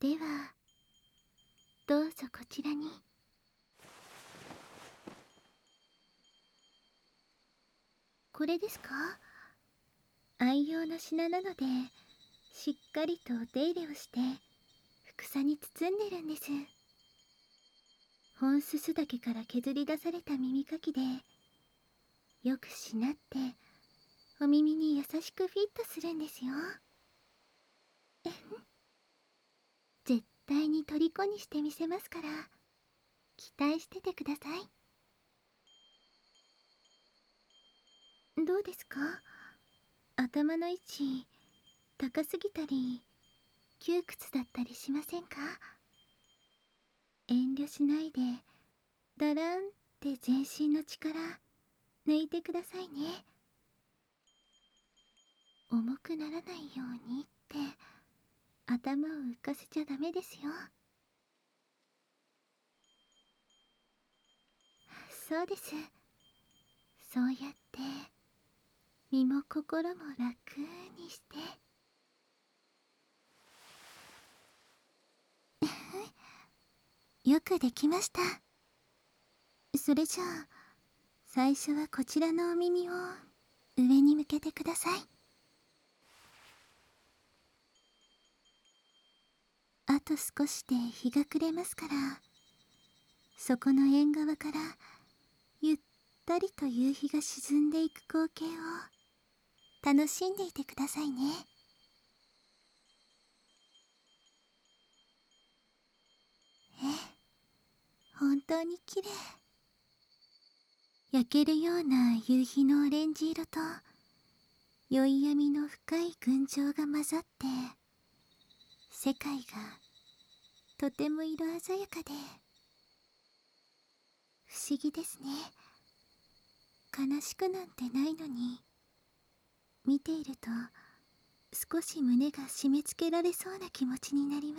ではどうぞこちらに。これですか？愛用の品なので、しっかりとお手入れをしてふくさに包んでるんです。本すす竹から削り出された耳かきで、よくしなってお耳に優しくフィットするんですよ。絶対に虜にしてみせますから、期待しててください。どうですか？頭の位置高すぎたり窮屈だったりしませんか？遠慮しないでだらんって全身の力抜いてくださいね。重くならないようにって頭を浮かせちゃダメですよ。そうです。そうやって身も心も楽にして。よくできました。それじゃあ最初はこちらのお耳を上に向けてください。あと少しで日が暮れますから、そこの縁側からゆったりと夕日が沈んでいく光景を楽しんでいてくださいね。本当に綺麗。焼けるような夕日のオレンジ色と宵闇の深い群青が混ざって、世界がとても色鮮やかで不思議ですね。悲しくなんてないのに、見ていると少し胸が締め付けられそうな気持ちになります。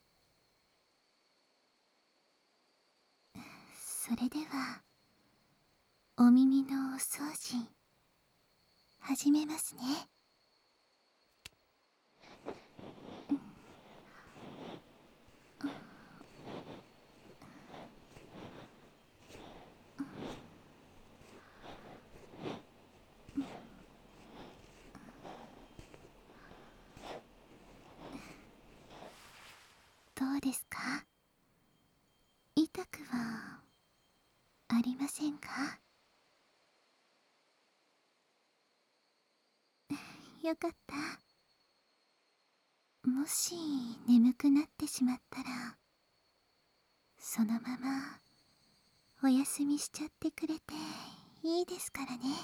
それではお耳のお掃除始めますね。どうですか？痛くはありませんか？よかった。もし眠くなってしまったら、そのままお休みしちゃってくれていいですからね。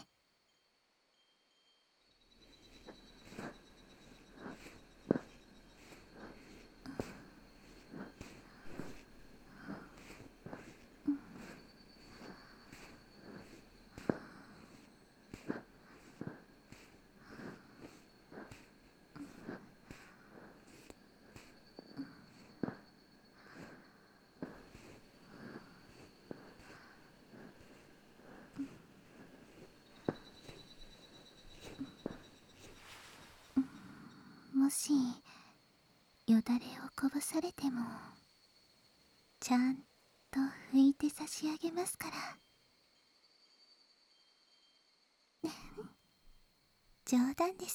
もしよだれをこぼされても、ちゃんと拭いて差し上げますから。冗談です。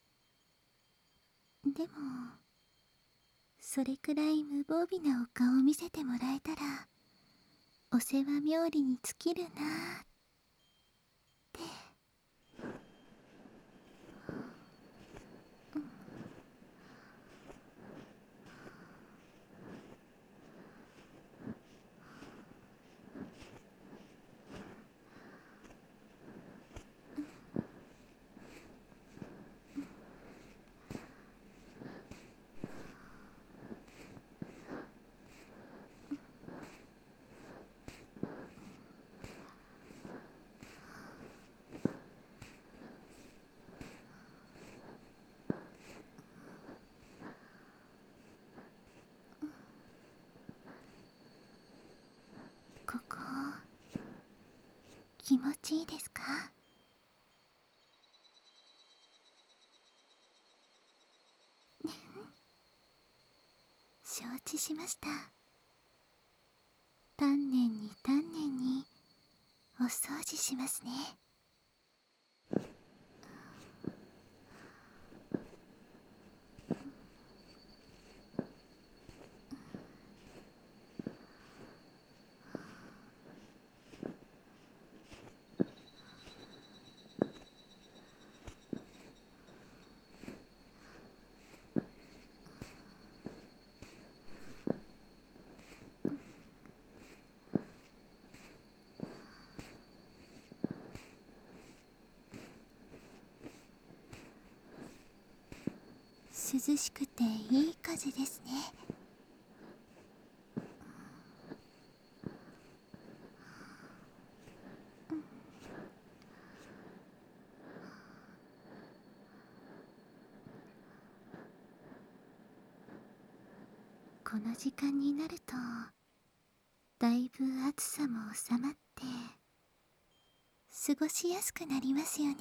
でもそれくらい無防備なお顔を見せてもらえたら、お世話冥利に尽きるなーって。ここ気持ちいいですか？ しました。丹念に丹念にお掃除しますね。涼しくていい風ですね。この時間になるとだいぶ暑さも収まって過ごしやすくなりますよね。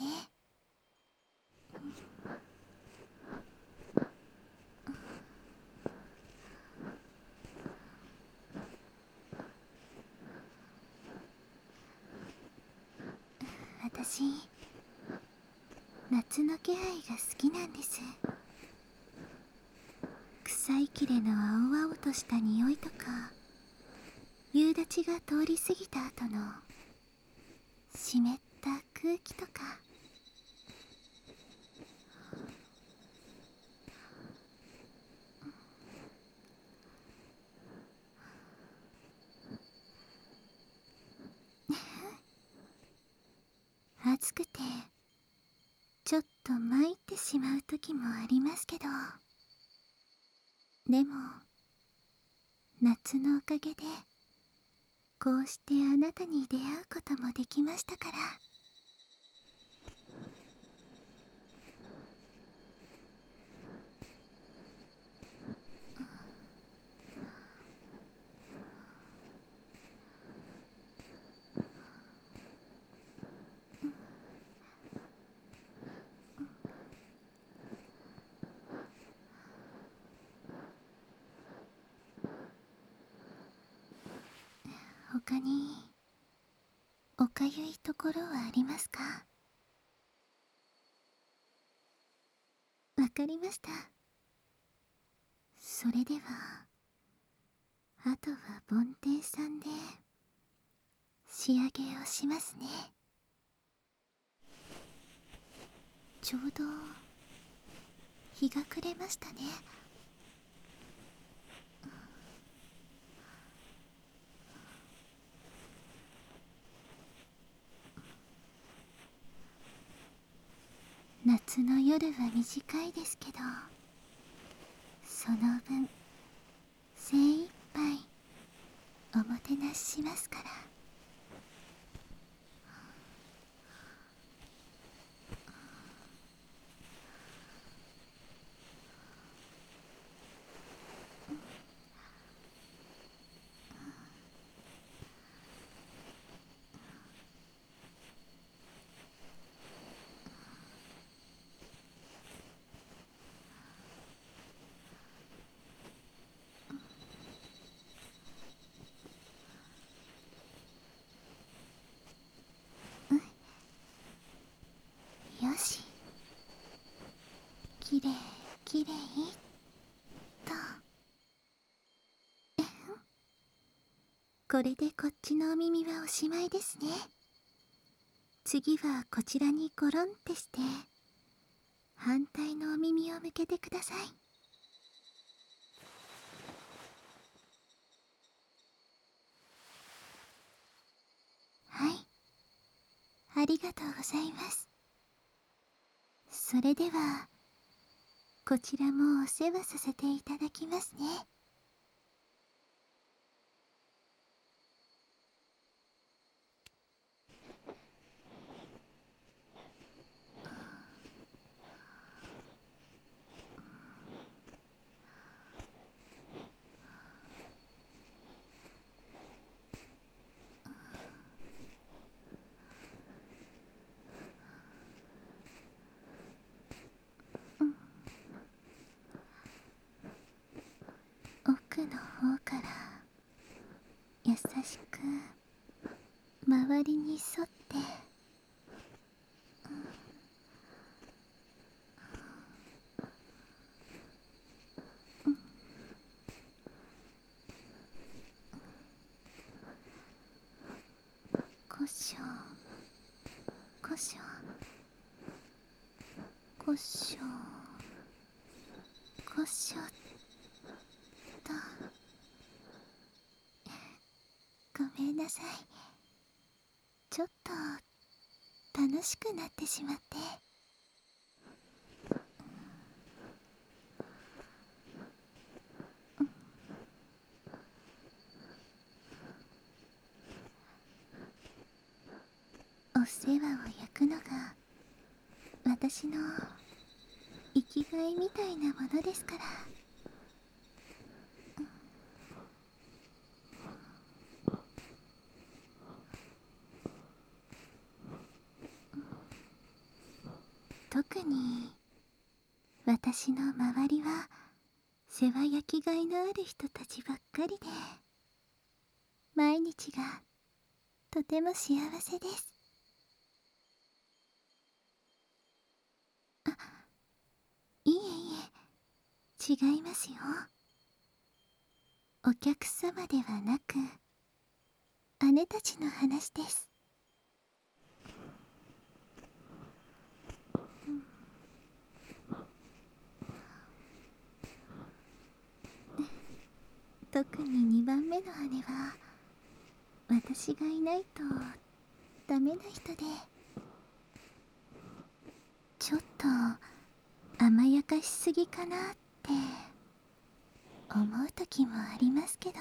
私、夏の気配が好きなんです。草いきれの青々とした匂いとか、夕立が通り過ぎた後の湿った空気とか。暑くてちょっと参ってしまう時もありますけど、でも夏のおかげでこうしてあなたに出会うこともできましたから。他におかゆいところはありますか？わかりました。それではあとは梵天さんで仕上げをしますね。ちょうど日が暮れましたね。夏の夜は短いですけど、その分精一杯おもてなししますから。よし、きれいきれいと。これでこっちのお耳はおしまいですね。次はこちらにゴロンってして反対のお耳を向けてください。はい、ありがとうございます。それではこちらもお世話させていただきますね。 奥の方から優しく周りに沿って、こしょこしょこしょこしょと。ごめんなさい、ちょっと楽しくなってしまって。お世話を焼くのが私の生きがいみたいなものですから。特に私の周りは世話焼きがいのある人たちばっかりで、毎日がとても幸せです。あ、いえいえ、違いますよ。お客様ではなく姉たちの話です。特に2番目の姉は私がいないとダメな人で、ちょっと甘やかしすぎかなって思う時もありますけど。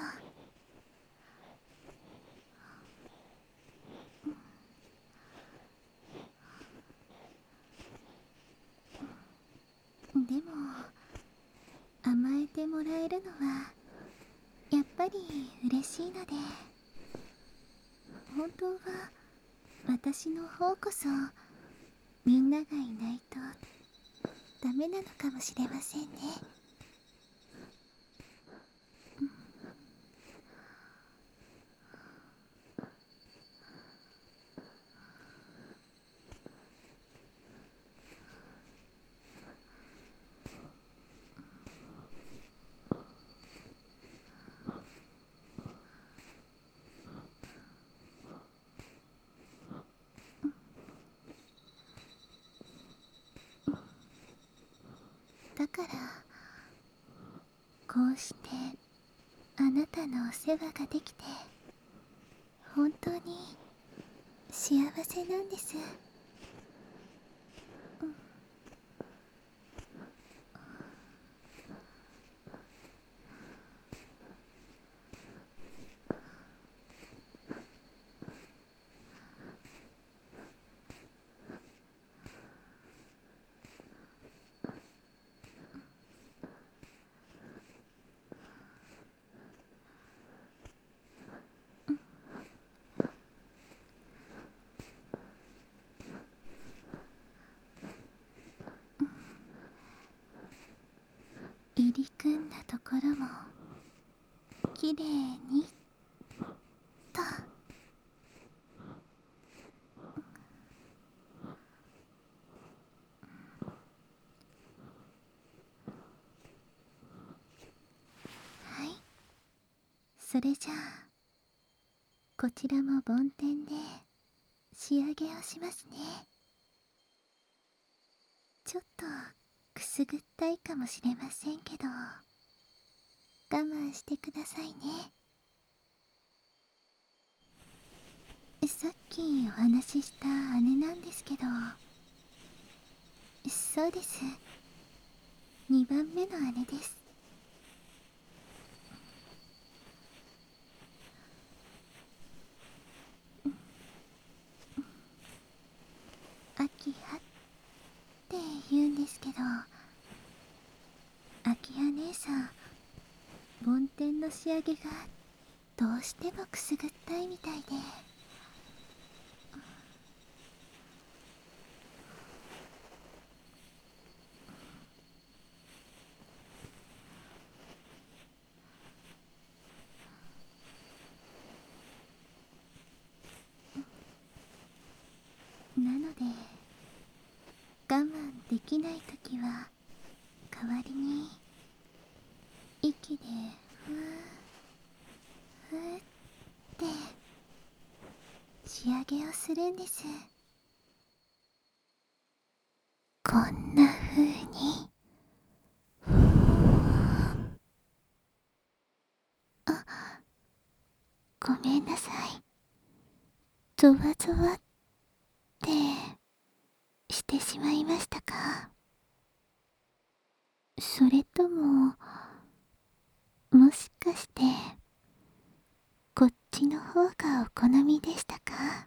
でも甘えてもらえるのはやっぱり嬉しいので、本当は私の方こそみんながいないとダメなのかもしれませんね。だからこうしてあなたのお世話ができて本当に幸せなんです。入り組んだところもきれいにと。はい、それじゃあこちらも梵天で仕上げをしますね。ちょっとくすぐったいかもしれませんけど我慢してくださいね。さっきお話しした姉なんですけど、そうです、2番目の姉です。アキハって言うんですけど、アキハ姉さん梵天の仕上げがどうしてもくすぐったいみたいで。 きないときは代わりに息でふーふーって仕上げをするんです。こんな風にふー。あ、ごめんなさい。ゾワゾワってしてしまいましたか？それとも、もしかしてこっちの方がお好みでしたか？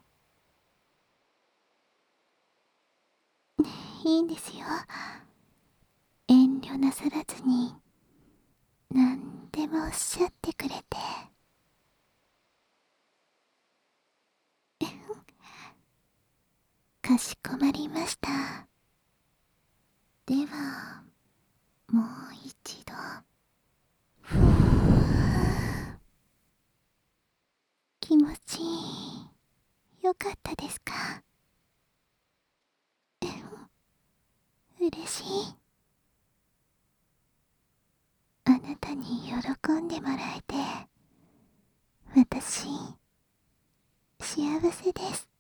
いいんですよ。遠慮なさらずに何でもおっしゃってくれて。かしこまりました。ではもう一度。ふぅ。気持ちよかったですか？嬉しい。あなたに喜んでもらえて私幸せです。